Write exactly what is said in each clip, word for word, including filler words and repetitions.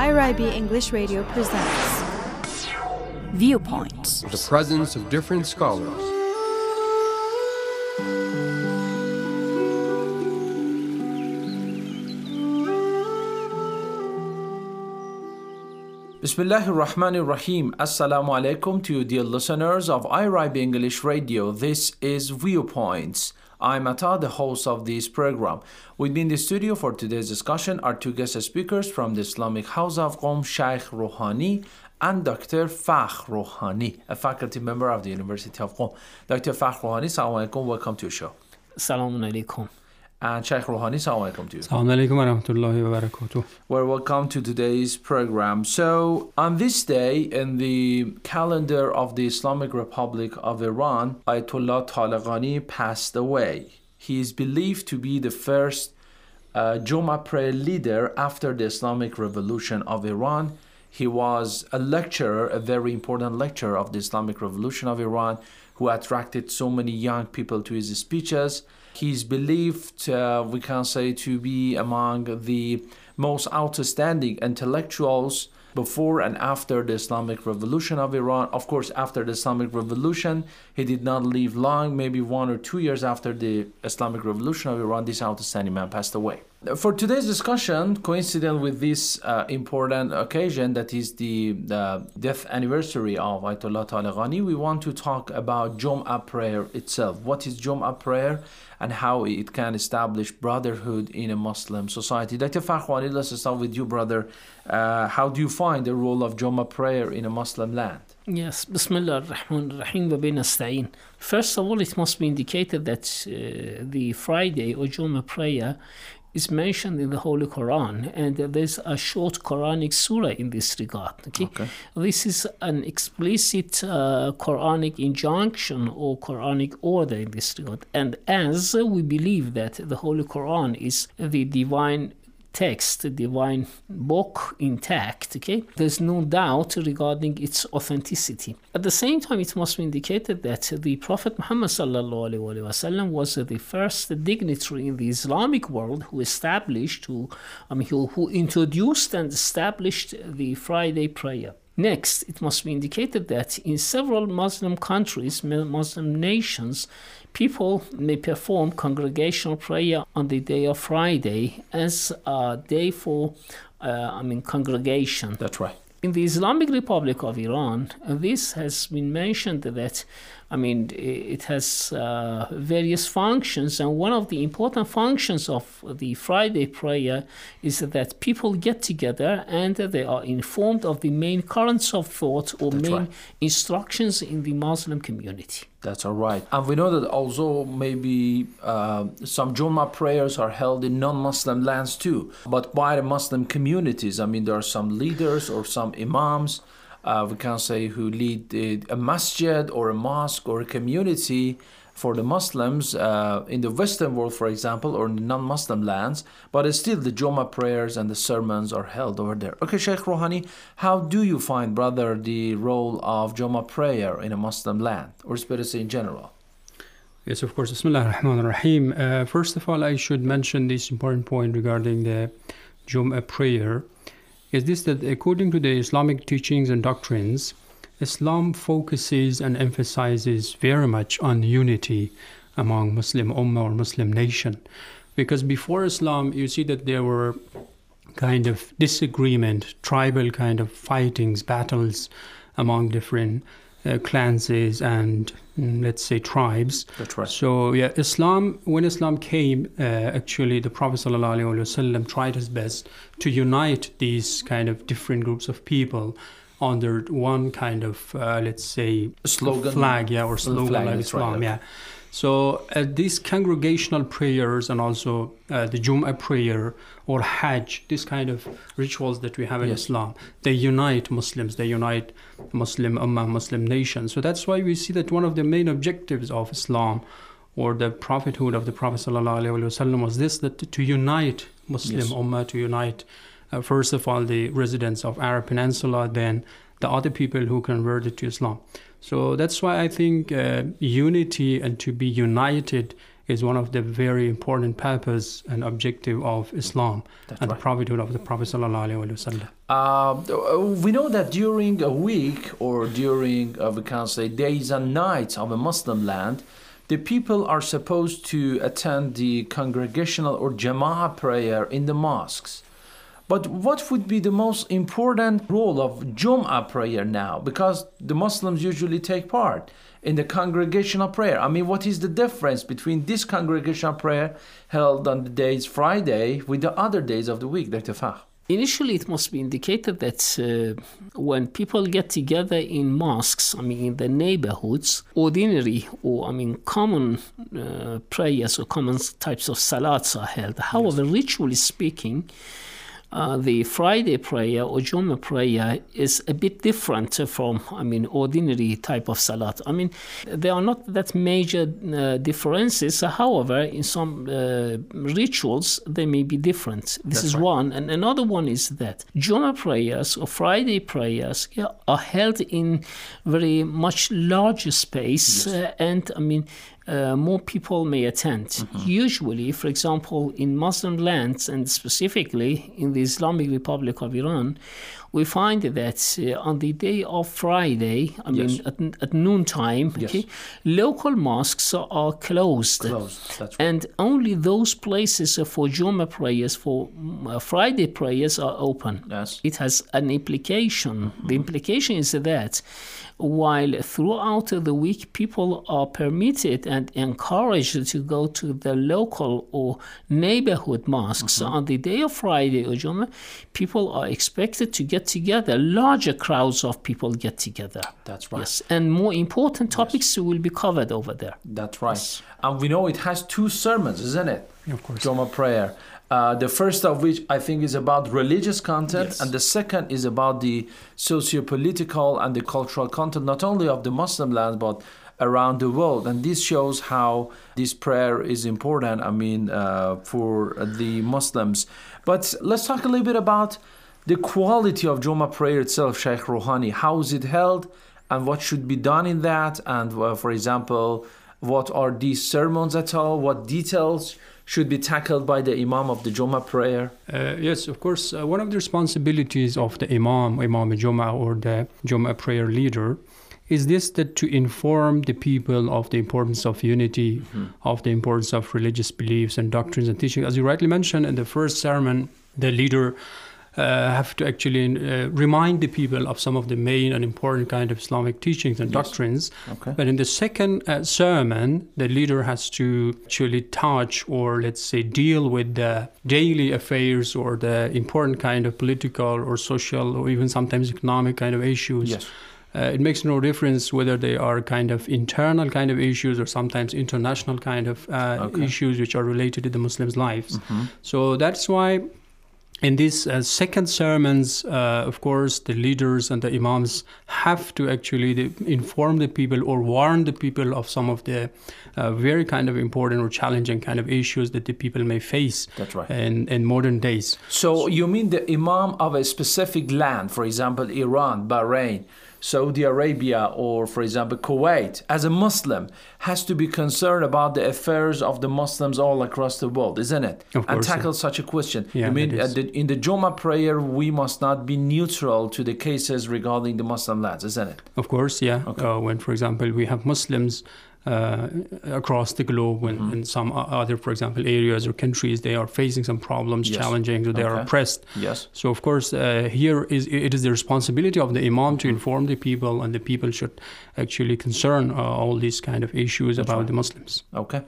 I R I B English Radio presents Viewpoints. The presence of different scholars. Bismillahir Rahmanir Rahim. Assalamu alaikum to you, dear listeners of I R I B English Radio. This is Viewpoints. I'm Ata, the host of this program. With me in the studio for today's discussion are two guest speakers from the Islamic House of Qom, Sheikh Rouhani and Doctor Fakhr Rouhani, a faculty member of the University of Qom. Doctor Fakhr Rouhani, Assalamu alaikum, welcome to the show. Assalamu alaikum. And Sheikh Rouhani, Assalamu alaikum to you. Assalamu alaikum wa rahmatullahi wa barakatuh. Well, welcome to today's program. So, on this day in the calendar of the Islamic Republic of Iran, Ayatollah Talaqani passed away. He is believed to be the first uh, Jummah prayer leader after the Islamic Revolution of Iran. He was a lecturer, a very important lecturer of the Islamic Revolution of Iran, who attracted so many young people to his speeches. He's believed, uh, we can say, to be among the most outstanding intellectuals before and after the Islamic Revolution of Iran. Of course, after the Islamic Revolution, he did not live long. Maybe one or two years after the Islamic Revolution of Iran, this outstanding man passed away. For today's discussion, coincident with this uh, important occasion, that is the, the death anniversary of Ayatollah Talaqani, we want to talk about Jum'ah prayer itself. What is Jum'ah prayer and how it can establish brotherhood in a Muslim society? Doctor Fakhr, let's start with you, brother. Uh, how do you find the role of Jum'ah prayer in a Muslim land? Yes, Bismillah ar-Rahman ar-Rahim wa bi nasta'in. First of all, it must be indicated that uh, the Friday or Jum'ah prayer is mentioned in the Holy Quran, and there's a short Quranic surah in this regard. Okay, okay. This is an explicit uh, Quranic injunction or Quranic order in this regard. And as we believe that the Holy Quran is the divine text, the divine book intact, okay, there's no doubt regarding its authenticity. At the same time, it must be indicated that the Prophet Muhammad sallallahu alaihi wasallam was the first dignitary in the Islamic world who established, who, I mean, who, who introduced and established the Friday prayer. Next, it must be indicated that in several Muslim countries, Muslim nations, people may perform congregational prayer on the day of Friday as a day for, uh, I mean, congregation. That's right. In the Islamic Republic of Iran, this has been mentioned that, I mean, it has uh, various functions, and one of the important functions of the Friday prayer is that people get together and they are informed of the main currents of thought or That's main right. instructions in the Muslim community. That's all right. And we know that also maybe uh, some Jummah prayers are held in non-Muslim lands too, but by the Muslim communities. I mean, there are some leaders or some imams, uh, we can say, who lead a masjid or a mosque or a community for the Muslims uh, in the Western world, for example, or in the non-Muslim lands, but still the Jummah prayers and the sermons are held over there. Okay, Sheikh Rouhani, how do you find, brother, the role of Jummah prayer in a Muslim land, or spiritually in general? Yes, of course. Bismillah ar-Rahman ar-Rahim. Uh, first of all, I should mention this important point regarding the Jummah prayer. Is this that according to the Islamic teachings and doctrines, Islam focuses and emphasizes very much on unity among Muslim Ummah or Muslim nation. Because before Islam, you see that there were kind of disagreement, tribal kind of fightings, battles among different uh, clans and, mm, let's say, tribes. That's right. So, yeah, Islam, when Islam came, uh, actually the Prophet ﷺ tried his best to unite these kind of different groups of people under one kind of, uh, let's say, slogan, flag, yeah, or slogan flag, like Islam, right, yeah. So uh, these congregational prayers and also uh, the Jum'ah prayer or Hajj, this kind of rituals that we have in yes. Islam, they unite Muslims, they unite Muslim Ummah, Muslim nation. So that's why we see that one of the main objectives of Islam or the prophethood of the Prophet ﷺ was this, that to unite Muslim yes. Ummah, to unite Uh, first of all, the residents of Arab Peninsula, then the other people who converted to Islam. So that's why I think uh, unity and to be united is one of the very important purpose and objective of Islam That's and right. the prophethood of the Prophet sallallahu alaihi wasallam. Uh, we know that during a week or during, uh, we can say, days and nights of a Muslim land, the people are supposed to attend the congregational or Jama'ah prayer in the mosques. But what would be the most important role of Jum'ah prayer now? Because the Muslims usually take part in the congregational prayer. I mean, what is the difference between this congregational prayer held on the days Friday with the other days of the week, Doctor Fakhr? Initially, it must be indicated that uh, when people get together in mosques, I mean, in the neighborhoods, ordinary or, I mean, common uh, prayers or common types of salats are held. However, yes. ritually speaking, Uh, the Friday prayer or Jummah prayer is a bit different from, I mean, ordinary type of salat. I mean, there are not that major uh, differences. However, in some uh, rituals, they may be different. This That's is right. one. And another one is that Jummah prayers or Friday prayers yeah, are held in very much larger space. Yes. Uh, and, I mean, Uh, more people may attend. Mm-hmm. Usually, for example, in Muslim lands and specifically in the Islamic Republic of Iran, we find that uh, on the day of Friday, I Yes. mean at, at noontime, Yes. okay, local mosques are, are closed. Closed, that's right. And only those places for Jummah prayers, for uh, Friday prayers are open. Yes. It has an implication. Mm-hmm. The implication is that while throughout the week people are permitted and encouraged to go to the local or neighborhood mosques, mm-hmm. on the day of Friday or Jummah, people are expected to get together. Larger crowds of people get together. That's right. Yes, and more important topics yes. will be covered over there. That's right. Yes. And we know it has two sermons, isn't it? Of course. Jummah prayer. Uh, the first of which I think is about religious content, Yes. and the second is about the socio-political and the cultural content, not only of the Muslim lands, but around the world. And this shows how this prayer is important, I mean, uh, for the Muslims. But let's talk a little bit about the quality of Jummah prayer itself, Sheikh Rouhani. How is it held, and what should be done in that? And, uh, for example, what are these sermons at all? What details should be tackled by the Imam of the Jummah prayer? Uh, yes, of course. Uh, one of the responsibilities of the Imam, Imam Jummah, or the Jummah prayer leader, is this that to inform the people of the importance of unity, mm-hmm. of the importance of religious beliefs and doctrines and teaching. As you rightly mentioned in the first sermon, the leader Uh, have to actually uh, remind the people of some of the main and important kind of Islamic teachings and Yes. doctrines. Okay. But in the second uh, sermon, the leader has to actually touch or, let's say, deal with the daily affairs or the important kind of political or social or even sometimes economic kind of issues. Yes. Uh, it makes no difference whether they are kind of internal kind of issues or sometimes international kind of uh, Okay. issues which are related to the Muslims' lives. Mm-hmm. So that's why in these uh, second sermons, uh, of course, the leaders and the imams have to actually the, inform the people or warn the people of some of the uh, very kind of important or challenging kind of issues that the people may face. That's right. in, in modern days. So you mean the Imam of a specific land, for example, Iran, Bahrain, Saudi Arabia, or, for example, Kuwait, as a Muslim, has to be concerned about the affairs of the Muslims all across the world, isn't it? Of and course, tackle yeah. such a question. Yeah, you mean it is. uh, the, in the Jummah prayer, we must not be neutral to the cases regarding the Muslim lands, isn't it? Of course, yeah. Okay. Uh, when, for example, we have Muslims uh, across the globe, when Mm-hmm. in some o- other, for example, areas or countries, they are facing some problems, Yes. challenging, so they are Okay. oppressed. Yes. So, of course, uh, here is it is the responsibility of the Imam to inform the people, and the people should actually concern uh, all these kind of issues That's about right. the Muslims. Okay.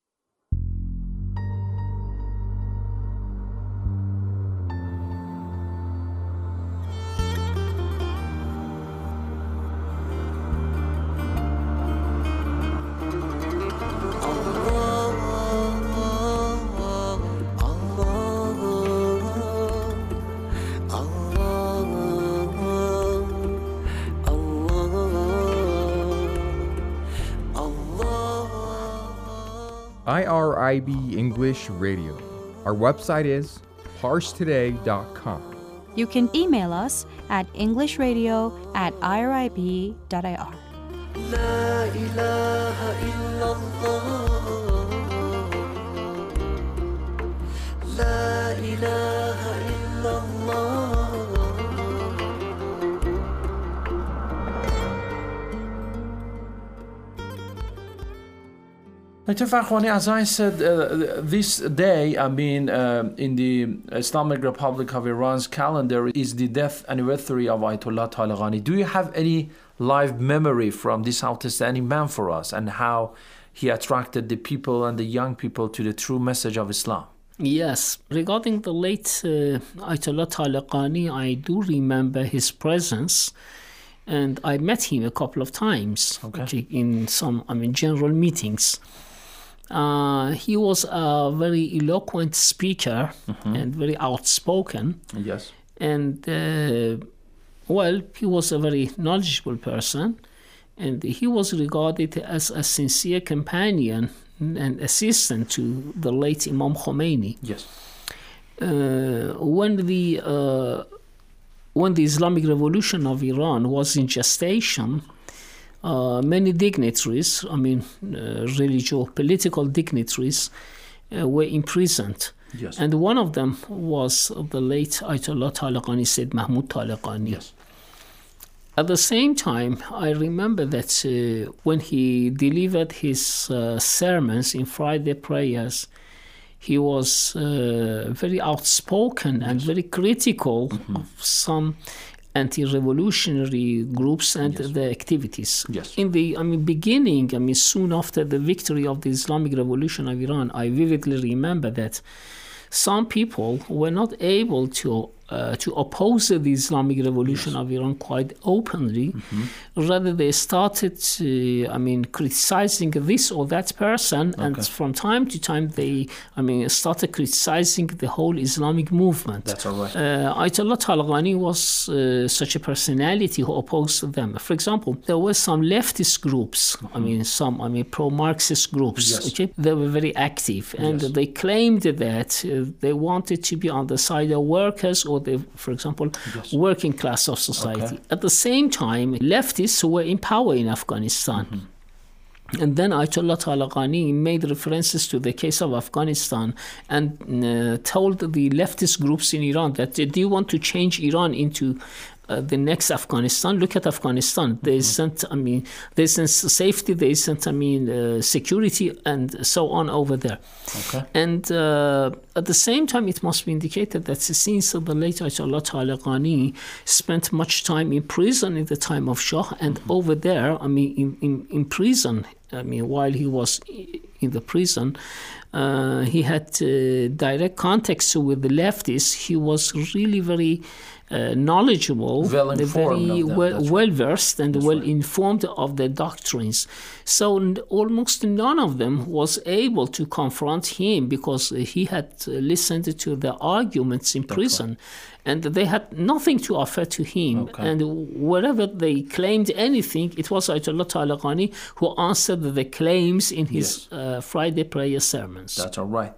I R I B English Radio. Our website is pars today dot com. You can email us at englishradio at irib dot ir. لا إله إلا الله لا إله إلا الله. Doctor Farkhani, as I said, uh, this day, I mean, uh, in the Islamic Republic of Iran's calendar is the death anniversary of Ayatollah Talaqani. Do you have any live memory from this outstanding man for us and how he attracted the people and the young people to the true message of Islam? Yes, regarding the late uh, Ayatollah Talaqani, I do remember his presence, and I met him a couple of times Okay. in some, I mean, general meetings. Uh, he was a very eloquent speaker Mm-hmm. and very outspoken, Yes. and uh, well, he was a very knowledgeable person, and he was regarded as a sincere companion and assistant to the late Imam Khomeini. Yes. Uh, when the uh, when the Islamic Revolution of Iran was in gestation, uh, many dignitaries, I mean, uh, religious, political dignitaries, uh, were imprisoned. Yes. And one of them was the late Ayatollah Talaqani, Sayyid Mahmoud Talaqani. Yes. At the same time, I remember that uh, when he delivered his uh, sermons in Friday prayers, he was uh, very outspoken and very critical Mm-hmm. of some anti-revolutionary groups and Yes. their activities. Yes. In the I mean, beginning, I mean, soon after the victory of the Islamic Revolution of Iran, I vividly remember that some people were not able to uh, to oppose the Islamic Revolution of Iran quite openly. Mm-hmm. Rather, they started, uh, I mean, criticizing this or that person, and Okay. from time to time, they, I mean, started criticizing the whole Islamic movement. That's all right. Uh, Ayatollah Talaqani was uh, such a personality who opposed them. For example, there were some leftist groups, I mean, some, I mean, pro-Marxist groups, Yes. okay? They were very active, and Yes. they claimed that uh, they wanted to be on the side of workers or, the, for example, Yes. working class of society. Okay. At the same time, leftists who were in power in Afghanistan. Mm-hmm. And then Ayatollah Talaqani made references to the case of Afghanistan and uh, told the leftist groups in Iran that uh, do you want to change Iran into uh, the next Afghanistan? Look at Afghanistan. There isn't, I mean, there isn't safety, there isn't, I mean, uh, security, and so on over there. Okay. And uh, at the same time, it must be indicated that since the late Ayatollah Talaqani spent much time in prison in the time of Shah, and Mm-hmm. over there, I mean, in, in, in prison, I mean, while he was in the prison, uh, he had uh, direct contacts with the leftists. He was really very uh, knowledgeable, Well-informed very of them, well, that's right. well versed and That's well right. informed of the doctrines. So n- almost none of them was able to confront him because he had uh, listened to the arguments in prison, and they had nothing to offer to him. Okay. And wherever they claimed anything, it was Ayatollah Talaqani who answered the claims in his Yes. uh, Friday prayer sermons. That's all right.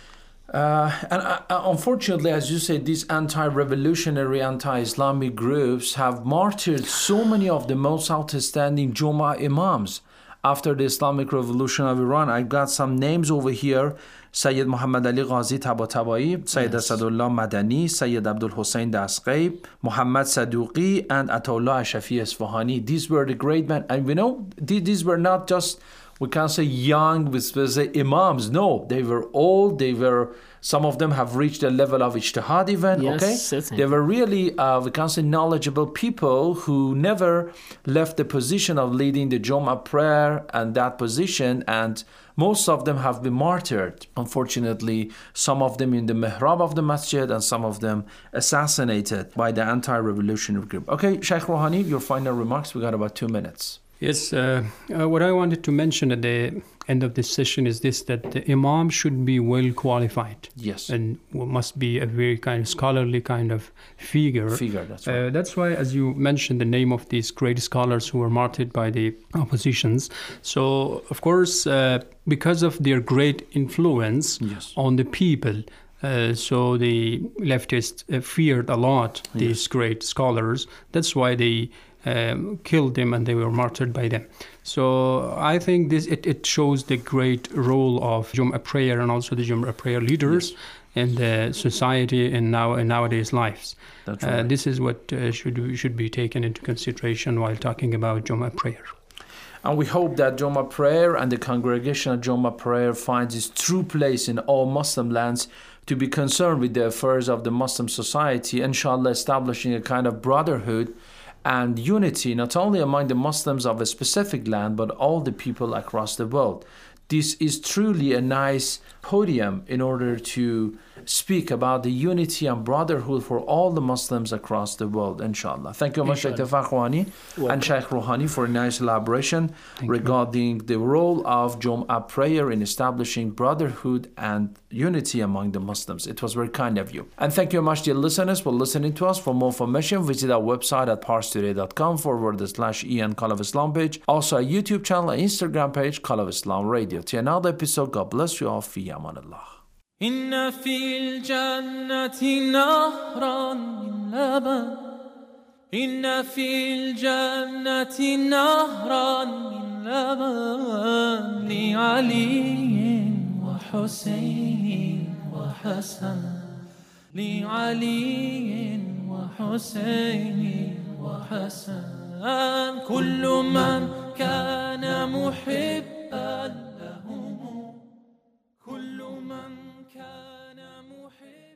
Uh, and uh, uh, unfortunately, as you say, these anti-revolutionary, anti-Islamic groups have martyred so many of the most outstanding Jumu'ah Imams after the Islamic Revolution of Iran. I got some names over here. Sayyid Muhammad Ali Ghazi Tabatabai, Sayyid Yes. Asadullah Madani, Sayyid Abdul Hussein Dastghaib, Muhammad Saduqi, and Atollah Shafi Isfahani. These were the great men. And we know th- these were not just, we can't say young, we say imams. No, they were old. They were, some of them have reached a level of ijtihad even. Yes, okay, certainly. they were really, uh, we can say, knowledgeable people who never left the position of leading the Jumu'ah prayer and that position. And most of them have been martyred. Unfortunately, some of them in the mihrab of the masjid and some of them assassinated by the anti-revolutionary group. Okay, Sheikh Rouhani, your final remarks. We got about two minutes. Yes, uh, uh, what I wanted to mention at the end of this session is this, that the imam should be well qualified Yes. and must be a very kind of scholarly kind of figure. Figure, that's right. Uh, that's why, as you mentioned, the name of these great scholars who were martyred by the oppositions. So, of course, uh, because of their great influence Yes. on the people, uh, so the leftists uh, feared a lot these Yes. great scholars. That's why they um, killed them and they were martyred by them. So I think this it, it shows the great role of Jumu'ah prayer and also the Jumu'ah prayer leaders, in the society and now in nowadays lives. That's Uh, right. this is what uh, should should be taken into consideration while talking about Jummah prayer. And we hope that Jummah prayer and the congregation of Jummah prayer finds its true place in all Muslim lands to be concerned with the affairs of the Muslim society, inshallah establishing a kind of brotherhood and unity not only among the Muslims of a specific land but all the people across the world. This is truly a nice podium in order to speak about the unity and brotherhood for all the Muslims across the world, inshallah. Thank you very much, Doctor Fakhwani and Sheikh Rouhani, for a nice elaboration Thank regarding you. the role of Jum'ah prayer in establishing brotherhood and unity among the Muslims. It was very kind of you. And thank you very much, dear listeners, for listening to us. For more information, visit our website at parstoday.com forward slash Ian Call of Islam page. Also, our YouTube channel and Instagram page, Call of Islam Radio. Till another episode, God bless you all. Fi aman Allah. إن في الجنة نهرا من لبن إن في الجنة نهرا من لبن لعلي وحسين وحسن لعلي وحسين وحسن كل من كان محبا لهم كل من كان محبا